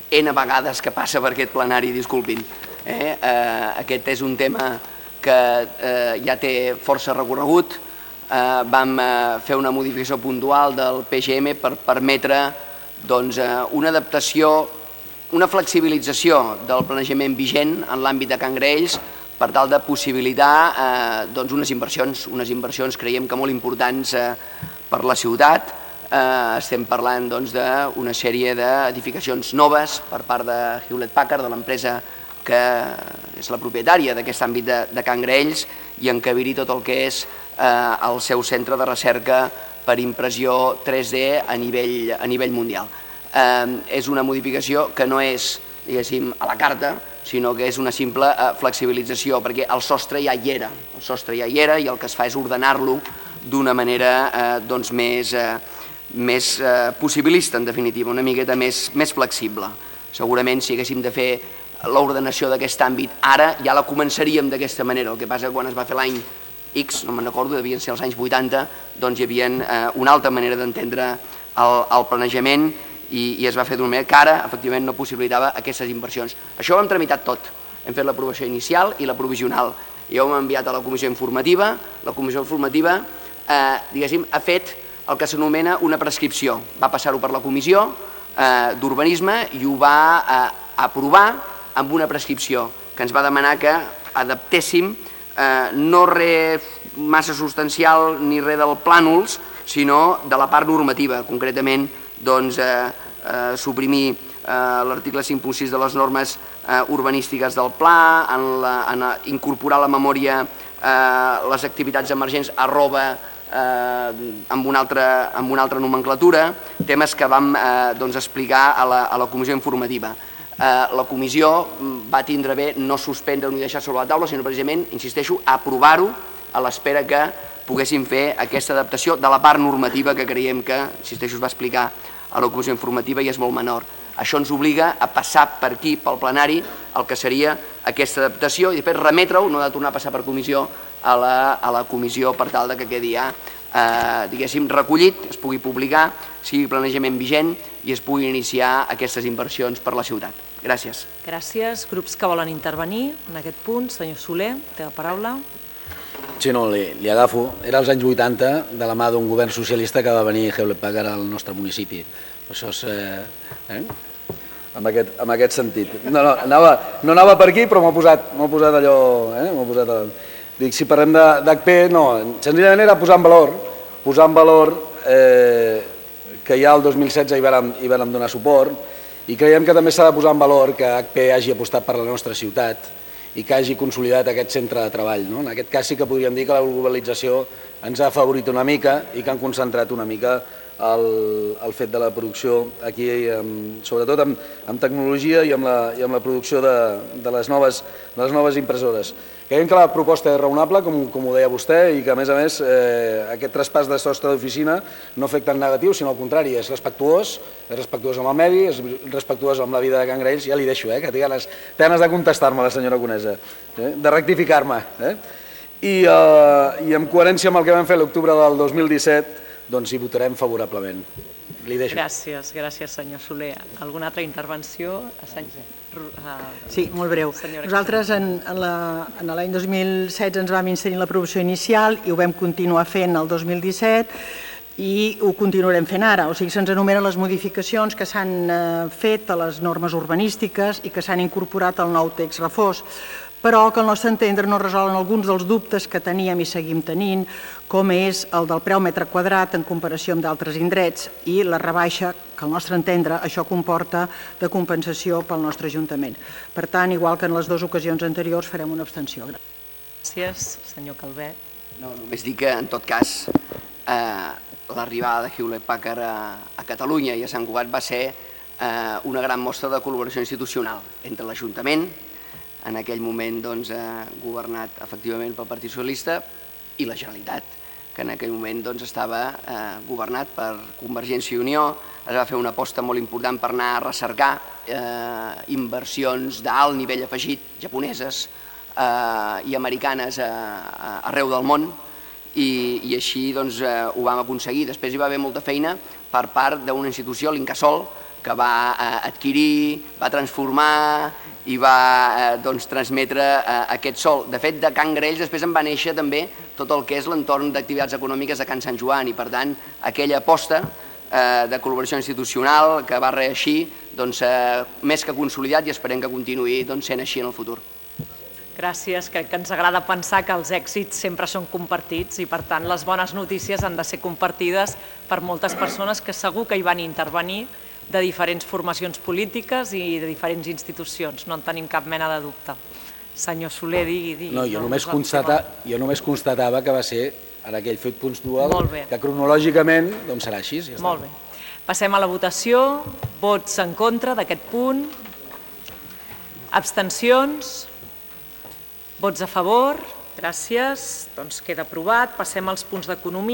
N vegades que passa per aquest plenari, disculpin. Aquest és un tema que ja té força recorregut. Vam fer una modificació puntual del PGM per permetre una adaptació, una flexibilització del planejament vigent en l'àmbit de Can Graells per tal de possibilitar unes inversions creiem que molt importants per la ciutat. Estem parlant d'una sèrie d'edificacions noves per part de Hewlett Packard, de l'empresa que és la propietària d'aquest àmbit de Can Graells, i encabir-hi tot el que és el seu centre de recerca per impressió 3D a nivell mundial. És una modificació que no és, diguéssim, a la carta, sinó que és una simple flexibilització, perquè el sostre ja hi era, i el que es fa és ordenar-lo d'una manera més possibilista, en definitiva, una miqueta més flexible. Segurament, si haguéssim de fer l'ordenació d'aquest àmbit ara, ja la començaríem d'aquesta manera. El que passa que quan es va fer l'any X, no me'n recordo, devien ser els anys 80, doncs hi havia una altra manera d'entendre el planejament i es va fer d'una manera que ara, efectivament, no possibilitava aquestes inversions. Això ho hem tramitat tot. Hem fet l'aprovació inicial i la provisional. Ja ho hem enviat a la comissió informativa. La comissió informativa, diguéssim, ha fet el que s'anomena una prescripció. Va passar-ho per la comissió d'urbanisme i ho va aprovar amb una prescripció que ens va demanar que adaptéssim no res massa substancial ni res del plànols, sinó de la part normativa, concretament suprimir l'article 5.6 de les normes urbanístiques del pla, incorporar a la memòria les activitats emergents amb una altra nomenclatura, temes que vam explicar a la comissió informativa. La comissió va tindre bé no suspendre ni deixar sobre la taula, sinó precisament, insisteixo, aprovar-ho a l'espera que poguéssim fer aquesta adaptació de la part normativa que creiem que, insisteixo, es va explicar a la comissió informativa i és molt menor. Això ens obliga a passar per aquí, pel plenari, el que seria aquesta adaptació i després remetre-ho, no de tornar a passar per comissió, a la comissió per tal que quedi ja, diguéssim, recollit, es pugui publicar, sigui planejament vigent i es puguin iniciar aquestes inversions per la ciutat. Gràcies. Gràcies. Grups que volen intervenir en aquest punt. Senyor Soler, té la paraula. Sí, no, li agafo. Era als anys 80, de la mà d'un govern socialista que va venir Hewlett Packard al nostre municipi. Això és... en aquest sentit. No anava per aquí, però m'ho ha posat allò... Dic, si parlem d'HP, no, senzillament era posar en valor que ja el 2016 hi vàrem donar suport i creiem que també s'ha de posar en valor que HP hagi apostat per la nostra ciutat i que hagi consolidat aquest centre de treball. En aquest cas sí que podríem dir que la globalització ens ha afavorit una mica i que han concentrat una mica el fet de la producció aquí, sobretot amb tecnologia i amb la producció de les noves impressores. Creiem que la proposta és raonable, com ho deia vostè, i que a més aquest traspàs de sostre d'oficina no afecta en negatiu, sinó al contrari, és respectuós amb el medi, és respectuós amb la vida de Can Graells. Ja li deixo, que té ganes de contestar-me la senyora Conesa, de rectificar-me. I en coherència amb el que vam fer l'octubre del 2017, doncs hi votarem favorablement. Li deixo. Gràcies senyor Soler. Alguna altra intervenció? Sí, molt breu. Nosaltres en l'any 2016 ens vam inserir l'aprovació inicial i ho vam continuar fent el 2017 i ho continuarem fent ara. O sigui, se'ns enumeren les modificacions que s'han fet a les normes urbanístiques i que s'han incorporat al nou text refós, però que al nostre entendre no resolen alguns dels dubtes que teníem i seguim tenint, com és el del preu metre quadrat en comparació amb d'altres indrets i la rebaixa que al nostre entendre això comporta de compensació pel nostre Ajuntament. Per tant, igual que en les dues ocasions anteriors, farem una abstenció. Gràcies, senyor Calvet. Només dir que, en tot cas, l'arribada de Hewlett Packard a Catalunya i a Sant Cugat va ser una gran mostra de col·laboració institucional entre l'Ajuntament, en aquell moment governat efectivament pel Partit Socialista, i la Generalitat, que en aquell moment estava governat per Convergència i Unió. Es va fer una aposta molt important per anar a recercar inversions d'alt nivell afegit, japoneses i americanes arreu del món, i així ho vam aconseguir. Després hi va haver molta feina per part d'una institució, l'Incasòl, que va adquirir, va transformar i va transmetre aquest sòl. De fet, de Can Graells després en va néixer també tot el que és l'entorn d'activitats econòmiques de Can Sant Joan i, per tant, aquella aposta de col·laboració institucional que va reeixir més que consolidat i esperem que continuï sent així en el futur. Gràcies, crec que ens agrada pensar que els èxits sempre són compartits i, per tant, les bones notícies han de ser compartides per moltes persones que segur que hi van intervenir de diferents formacions polítiques i de diferents institucions, no en tenim cap mena de dubte. Senyor Soler, digui. No, jo només constatava que va ser en aquell fet puntual, que cronològicament serà així. Molt bé. Passem a la votació. Vots en contra d'aquest punt. Abstencions. Vots a favor? Gràcies. Doncs queda aprovat. Passem als punts d'economia.